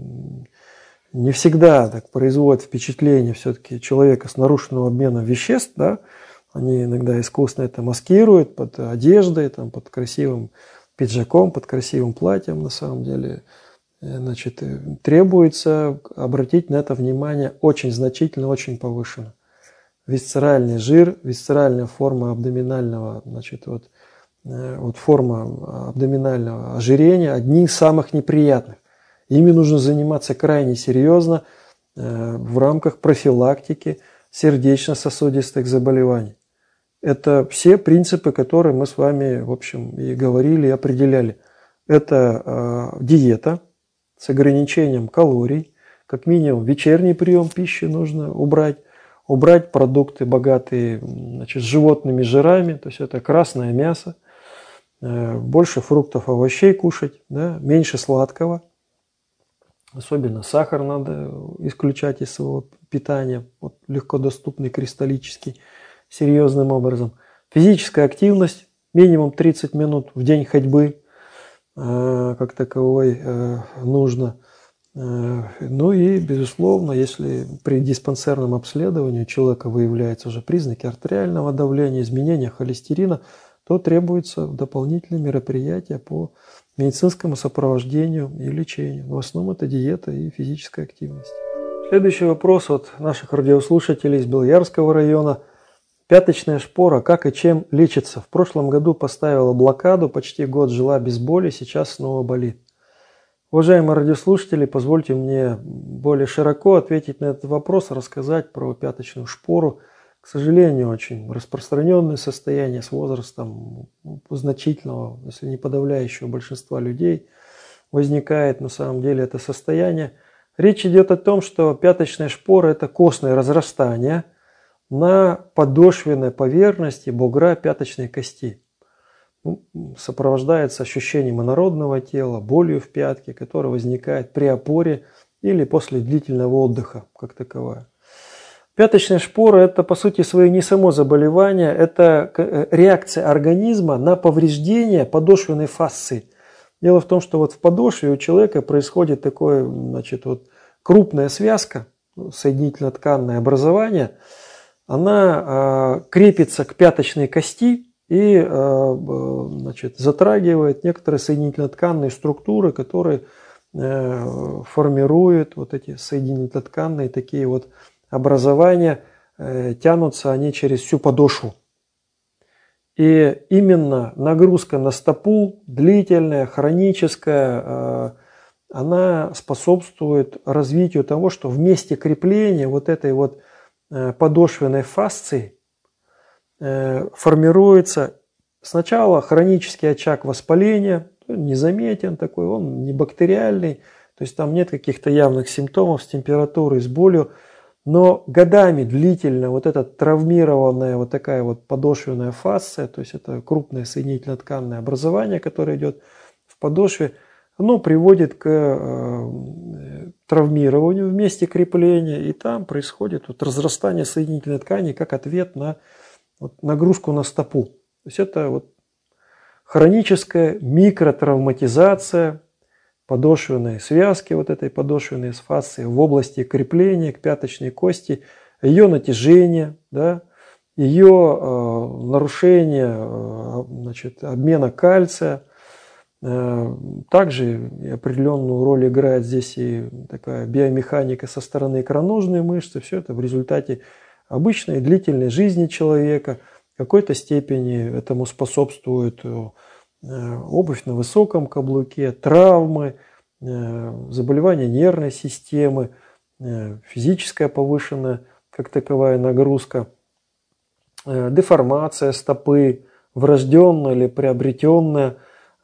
не всегда так производят впечатление все-таки человека с нарушенным обменом веществ, да, они иногда искусно это маскируют под одеждой, там, под красивым пиджаком, под красивым платьем, на самом деле, значит, требуется обратить на это внимание очень значительно, очень повышенно. Висцеральный жир, висцеральная форма абдоминального, значит, вот, вот форма абдоминального ожирения одни из самых неприятных. Ими нужно заниматься крайне серьезно в рамках профилактики сердечно-сосудистых заболеваний. Это все принципы, которые мы с вами, в общем, и говорили, и определяли. Это э, диета с ограничением калорий, как минимум вечерний прием пищи нужно убрать, убрать продукты, богатые, значит, животными жирами, то есть это красное мясо, э, больше фруктов, овощей кушать, да, меньше сладкого. Особенно сахар надо исключать из своего питания, вот, легко доступный, кристаллический, серьезным образом. Физическая активность, минимум тридцать минут в день ходьбы, э, как таковой, э, нужно. Э, ну и, безусловно, если при диспансерном обследовании у человека выявляются уже признаки артериального давления, изменения холестерина, то требуются дополнительные мероприятия по медицинскому сопровождению и лечению. В основном это диета и физическая активность. Следующий вопрос от наших радиослушателей из Белоярского района. Пяточная шпора, как и чем лечится? В прошлом году поставила блокаду, почти год жила без боли, сейчас снова болит. Уважаемые радиослушатели, позвольте мне более широко ответить на этот вопрос, рассказать про пяточную шпору. К сожалению, очень распространенное состояние с возрастом значительного, если не подавляющего большинства людей, возникает на самом деле это состояние. Речь идет о том, что пяточная шпора – это костное разрастание на подошвенной поверхности бугра пяточной кости. Ну, сопровождается ощущением инородного тела, болью в пятке, которая возникает при опоре или после длительного отдыха как таковая. Пяточная шпора – это, по сути своей, не само заболевание, это реакция организма на повреждение подошвенной фасции. Дело в том, что вот в подошве у человека происходит такое, значит, вот крупная связка, соединительно-тканное образование, она э, крепится к пяточной кости и э, значит, затрагивает некоторые соединительно-тканные структуры, которые э, формируют вот эти соединительно-тканные такие вот образования, э, тянутся они через всю подошву. И именно нагрузка на стопу, длительная, хроническая, э, она способствует развитию того, что в месте крепления вот этой вот э, подошвенной фасции э, формируется сначала хронический очаг воспаления, незаметен такой, он не бактериальный, то есть там нет каких-то явных симптомов с температурой, с болью. Но годами длительно вот эта травмированная вот такая вот подошвенная фасция, то есть это крупное соединительно-тканное образование, которое идет в подошве, оно приводит к э, травмированию в месте крепления, и там происходит вот разрастание соединительной ткани как ответ на вот нагрузку на стопу. То есть это вот хроническая микротравматизация подошвенной связки, вот этой подошвенной фасции в области крепления к пяточной кости, ее натяжение, да, ее э, нарушение э, значит, обмена кальция. Э, также определенную роль играет здесь и такая биомеханика со стороны икроножной мышцы. Все это в результате обычной длительной жизни человека. В какой-то степени этому способствует обувь на высоком каблуке, травмы, заболевания нервной системы, физическая повышенная как таковая нагрузка, деформация стопы, врожденная или приобретенная,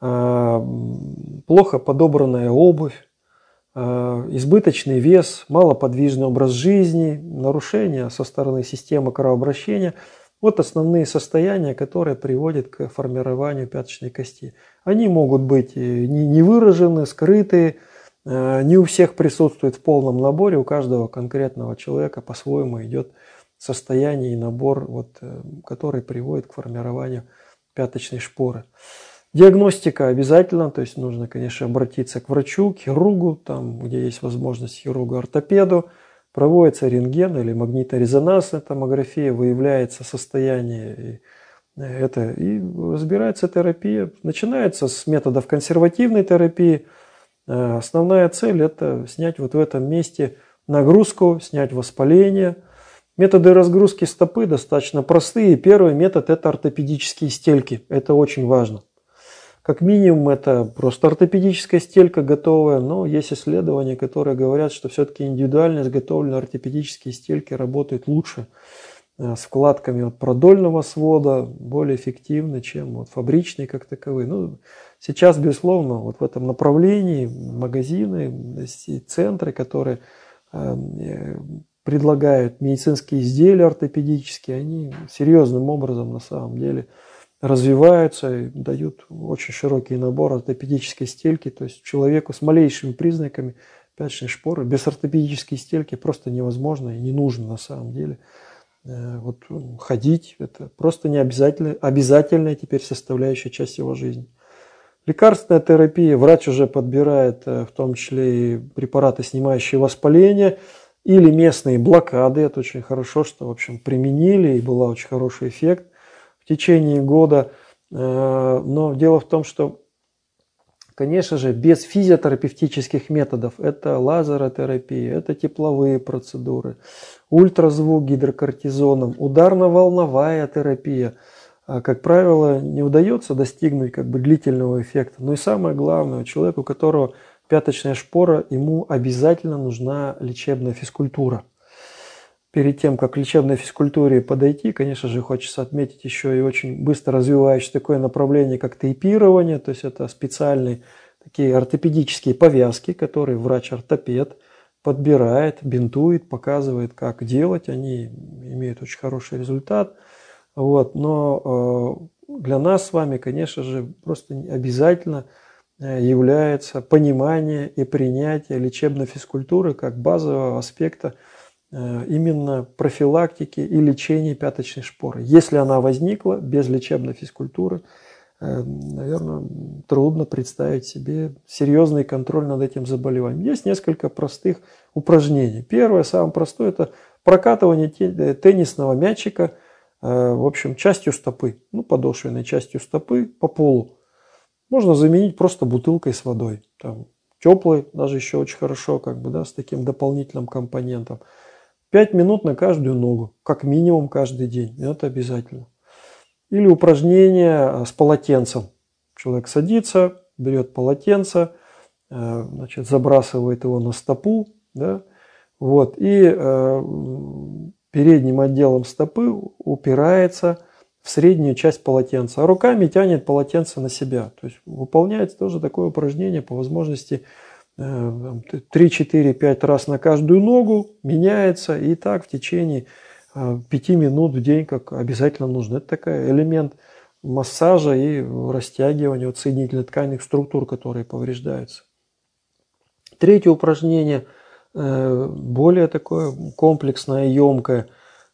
плохо подобранная обувь, избыточный вес, малоподвижный образ жизни, нарушения со стороны системы кровообращения. Вот основные состояния, которые приводят к формированию пяточной кости. Они могут быть не выражены, скрытые, не у всех присутствуют в полном наборе, у каждого конкретного человека по-своему идет состояние и набор, вот, который приводит к формированию пяточной шпоры. Диагностика обязательно, то есть нужно, конечно, обратиться к врачу, к хирургу, там, где есть возможность хирургу-ортопеду. Проводится рентген или магниторезонансная томография, выявляется состояние и, это, и разбирается терапия. Начинается с методов консервативной терапии. Основная цель – это снять вот в этом месте нагрузку, снять воспаление. Методы разгрузки стопы достаточно простые. Первый метод – это ортопедические стельки. Это очень важно. Как минимум, это просто ортопедическая стелька готовая, но есть исследования, которые говорят, что все-таки индивидуально изготовленные ортопедические стельки работают лучше с вкладками от продольного свода, более эффективны, чем вот фабричные как таковые. Ну, сейчас, безусловно, вот в этом направлении магазины, центры, которые предлагают медицинские изделия ортопедические, они серьезным образом на самом деле развиваются и дают очень широкий набор ортопедической стельки. То есть человеку с малейшими признаками пяточной шпоры без ортопедической стельки просто невозможно и не нужно на самом деле. Вот ходить – это просто не обязательно, обязательная теперь составляющая часть его жизни. Лекарственная терапия. Врач уже подбирает в том числе и препараты, снимающие воспаление, или местные блокады. Это очень хорошо, что в общем применили и был очень хороший эффект в течение года. Но дело в том, что, конечно же, без физиотерапевтических методов, это лазеротерапия, это тепловые процедуры, ультразвук гидрокортизоном, ударно-волновая терапия, как правило, не удается достигнуть как бы длительного эффекта. Но и самое главное, человеку, у которого пяточная шпора, ему обязательно нужна лечебная физкультура. Перед тем, как к лечебной физкультуре подойти, конечно же, хочется отметить еще и очень быстро развивающееся такое направление, как тейпирование. То есть это специальные такие ортопедические повязки, которые врач-ортопед подбирает, бинтует, показывает, как делать. Они имеют очень хороший результат. Вот. Но э, для нас с вами, конечно же, просто обязательно является понимание и принятие лечебной физкультуры как базового аспекта именно профилактики и лечения пяточной шпоры. Если она возникла без лечебной физкультуры, наверное, трудно представить себе серьезный контроль над этим заболеванием. Есть несколько простых упражнений. Первое, самое простое, это прокатывание теннисного мячика, в общем, частью стопы, ну, подошвенной частью стопы по полу. Можно заменить просто бутылкой с водой. Там, теплой, даже еще очень хорошо, как бы, да, с таким дополнительным компонентом. пять минут на каждую ногу, как минимум каждый день. Это обязательно. Или упражнение с полотенцем. Человек садится, берет полотенце, значит, забрасывает его на стопу, да, вот, и э, передним отделом стопы упирается в среднюю часть полотенца, а руками тянет полотенце на себя. То есть выполняется тоже такое упражнение по возможности три, четыре, пять раз на каждую ногу, меняется, и так в течение пяти минут в день, как обязательно нужно. Это такой элемент массажа и растягивания вот соединительно тканных структур, которые повреждаются. Третье упражнение более такое комплексное, емкое.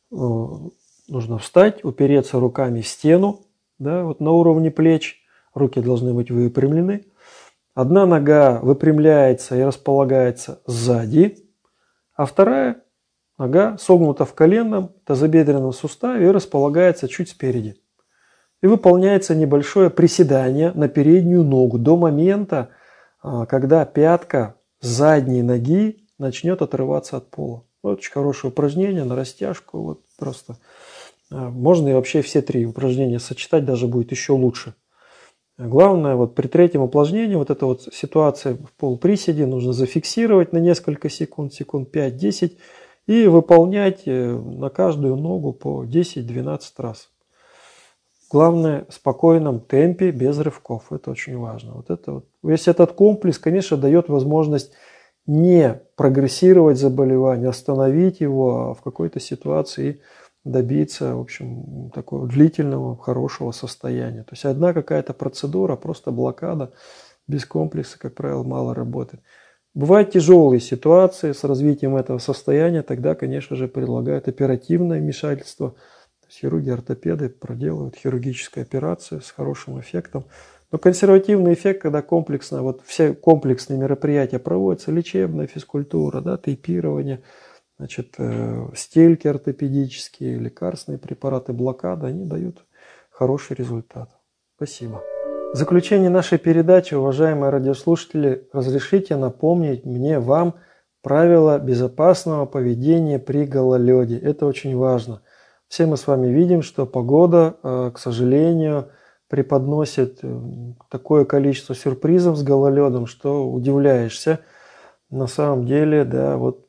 Нужно встать, упереться руками в стену, да, вот на уровне плеч, руки должны быть выпрямлены. Одна нога выпрямляется и располагается сзади, а вторая нога согнута в коленном тазобедренном суставе и располагается чуть спереди. И выполняется небольшое приседание на переднюю ногу до момента, когда пятка задней ноги начнет отрываться от пола. Очень хорошее упражнение на растяжку, вот просто. Можно и вообще все три упражнения сочетать, даже будет еще лучше. Главное, вот при третьем упражнении, вот эта вот ситуация в полуприседе нужно зафиксировать на несколько секунд, секунд пять-десять, и выполнять на каждую ногу по десять-двенадцать раз. Главное, в спокойном темпе, без рывков. Это очень важно. Вот это вот. Весь этот комплекс, конечно, дает возможность не прогрессировать заболевание, остановить его, а в какой-то ситуации добиться, в общем, такого длительного, хорошего состояния. То есть одна какая-то процедура, просто блокада, без комплекса, как правило, мало работает. Бывают тяжелые ситуации с развитием этого состояния, тогда, конечно же, предлагают оперативное вмешательство. Хирурги-ортопеды проделывают хирургическую операцию с хорошим эффектом. Но консервативный эффект, когда комплексно, вот все комплексные мероприятия проводятся, лечебная физкультура, да, тейпирование, значит, э, стельки ортопедические, лекарственные препараты, блокада, они дают хороший результат. Спасибо. В заключение нашей передачи, уважаемые радиослушатели, разрешите напомнить мне, вам правила безопасного поведения при гололеде. Это очень важно. Все мы с вами видим, что погода, э, к сожалению, преподносит такое количество сюрпризов с гололедом, что удивляешься. На самом деле, да, вот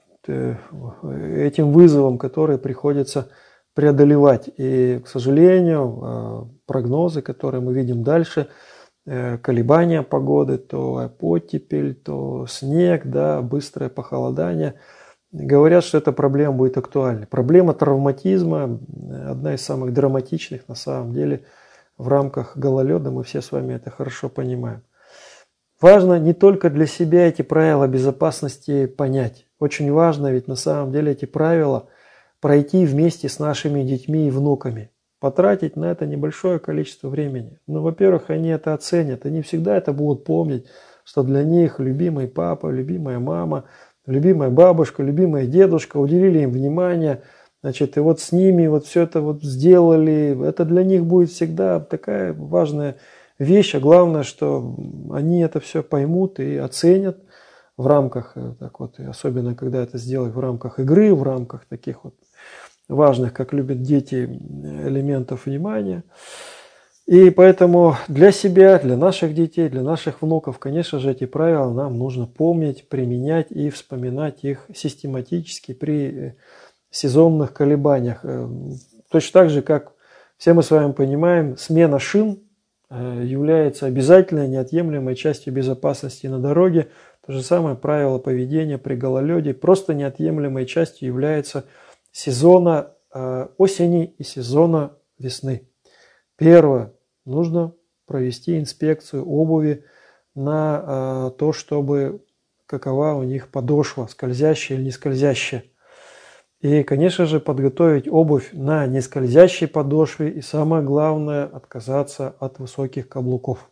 этим вызовом, который приходится преодолевать. И, к сожалению, прогнозы, которые мы видим дальше, колебания погоды, то оттепель, то снег, да, быстрое похолодание, говорят, что эта проблема будет актуальной. Проблема травматизма одна из самых драматичных на самом деле в рамках гололеда, мы все с вами это хорошо понимаем. Важно не только для себя эти правила безопасности понять. Очень важно ведь на самом деле эти правила пройти вместе с нашими детьми и внуками. Потратить на это небольшое количество времени. Ну, во-первых, они это оценят. Они всегда это будут помнить, что для них любимый папа, любимая мама, любимая бабушка, любимый дедушка уделили им внимание. Значит, и вот с ними вот все это вот сделали. Это для них будет всегда такая важная вещь. А главное, что они это все поймут и оценят в рамках, так вот, и особенно когда это сделать в рамках игры, в рамках таких вот важных, как любят дети, элементов внимания. И поэтому для себя, для наших детей, для наших внуков, конечно же, эти правила нам нужно помнить, применять и вспоминать их систематически при сезонных колебаниях. Точно так же, как все мы с вами понимаем, смена шин является обязательной, неотъемлемой частью безопасности на дороге. То же самое правило поведения при гололеде просто неотъемлемой частью является сезона осени и сезона весны. Первое. Нужно провести инспекцию обуви на то, чтобы какова у них подошва, скользящая или не скользящая. И, конечно же, подготовить обувь на нескользящей подошве и, самое главное, отказаться от высоких каблуков.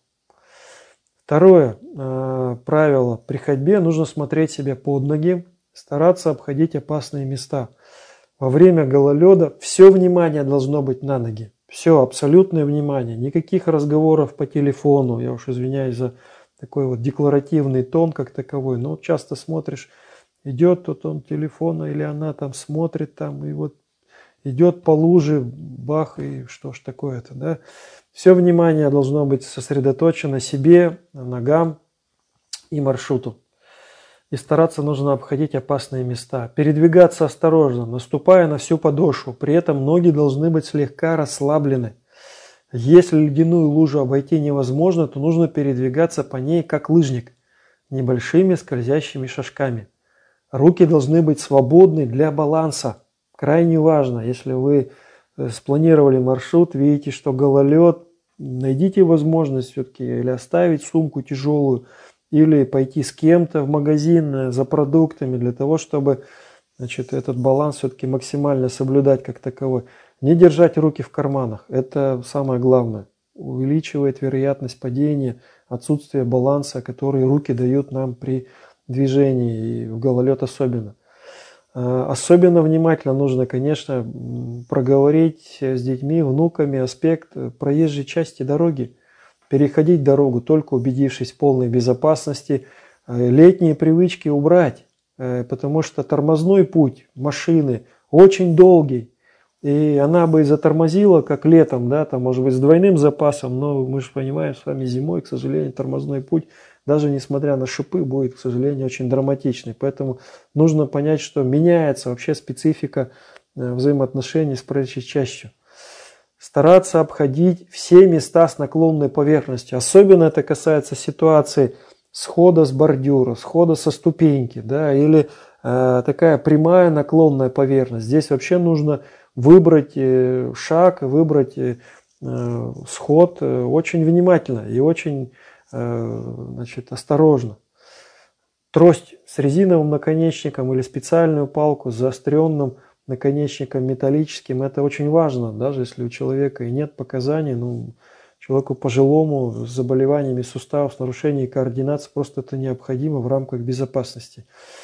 Второе правило. При ходьбе нужно смотреть себе под ноги, стараться обходить опасные места. Во время гололеда все внимание должно быть на ноги. Все, абсолютное внимание. Никаких разговоров по телефону. Я уж извиняюсь за такой вот декларативный тон как таковой. Но часто смотришь, идет тот он телефона или она там смотрит там, и вот идет по луже, бах, и что ж такое-то, да? Все внимание должно быть сосредоточено себе, ногам и маршруту. И стараться нужно обходить опасные места. Передвигаться осторожно, наступая на всю подошву. При этом ноги должны быть слегка расслаблены. Если ледяную лужу обойти невозможно, то нужно передвигаться по ней как лыжник, небольшими скользящими шажками. Руки должны быть свободны для баланса. Крайне важно, если вы спланировали маршрут, видите, что гололед, найдите возможность все-таки или оставить сумку тяжелую, или пойти с кем-то в магазин за продуктами для того, чтобы, значит, этот баланс все-таки максимально соблюдать как таковой. Не держать руки в карманах. Это самое главное. Увеличивает вероятность падения, отсутствие баланса, который руки дают нам при движении, и в гололед особенно. Особенно внимательно нужно, конечно, проговорить с детьми, внуками аспект проезжей части дороги. Переходить дорогу, только убедившись в полной безопасности. Летние привычки убрать, потому что тормозной путь машины очень долгий. И она бы затормозила, как летом, да, там, может быть, с двойным запасом, но мы же понимаем, с вами зимой, к сожалению, тормозной путь, даже несмотря на шипы, будет, к сожалению, очень драматичный. Поэтому нужно понять, что меняется вообще специфика взаимоотношений с проезжей частью. Стараться обходить все места с наклонной поверхностью. Особенно это касается ситуации схода с бордюра, схода со ступеньки, да, или э, такая прямая наклонная поверхность. Здесь вообще нужно выбрать э, шаг, выбрать э, сход э, очень внимательно и очень э, значит, осторожно. Трость с резиновым наконечником или специальную палку с заостренным наконечником металлическим, это очень важно, даже если у человека и нет показаний, ну, человеку пожилому с заболеваниями суставов, с нарушением координации, просто это необходимо в рамках безопасности.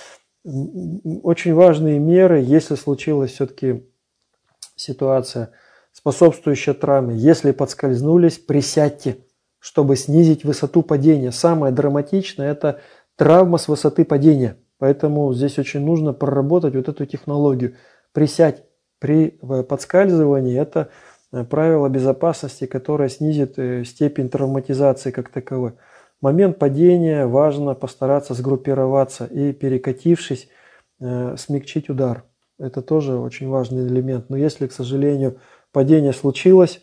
Очень важные меры, если случилась все-таки ситуация, способствующая травме, если подскользнулись, присядьте, чтобы снизить высоту падения. Самое драматичное – это травма с высоты падения, поэтому здесь очень нужно проработать вот эту технологию. Присядь при подскальзывании – это правило безопасности, которое снизит степень травматизации как таковой. В момент падения важно постараться сгруппироваться и, перекатившись, смягчить удар. Это тоже очень важный элемент. Но если, к сожалению, падение случилось,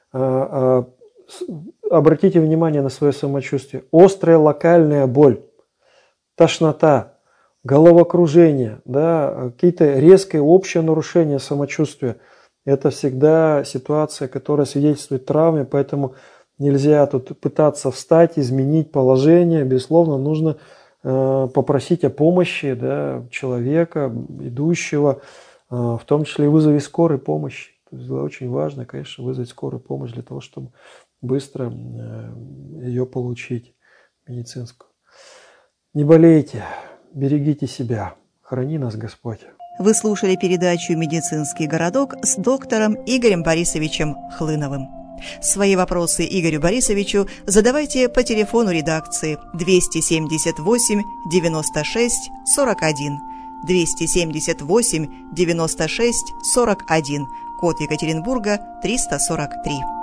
обратите внимание на свое самочувствие. Острая локальная боль, тошнота, головокружение, да, какие-то резкие общие нарушения самочувствия. Это всегда ситуация, которая свидетельствует о травме, поэтому нельзя тут пытаться встать, изменить положение. Безусловно, нужно э, попросить о помощи, да, человека, идущего, э, в том числе и вызове скорой помощи. То есть очень важно, конечно, вызвать скорую помощь для того, чтобы быстро э, ее получить, медицинскую. Не болейте. Берегите себя. Храни нас Господь. Вы слушали передачу «Медицинский городок» с доктором Игорем Борисовичем Хлыновым. Свои вопросы Игорю Борисовичу задавайте по телефону редакции двести семьдесят восемь девяносто шесть сорок один, двести семьдесят восемь девяносто шесть сорок один, код Екатеринбурга триста сорок три.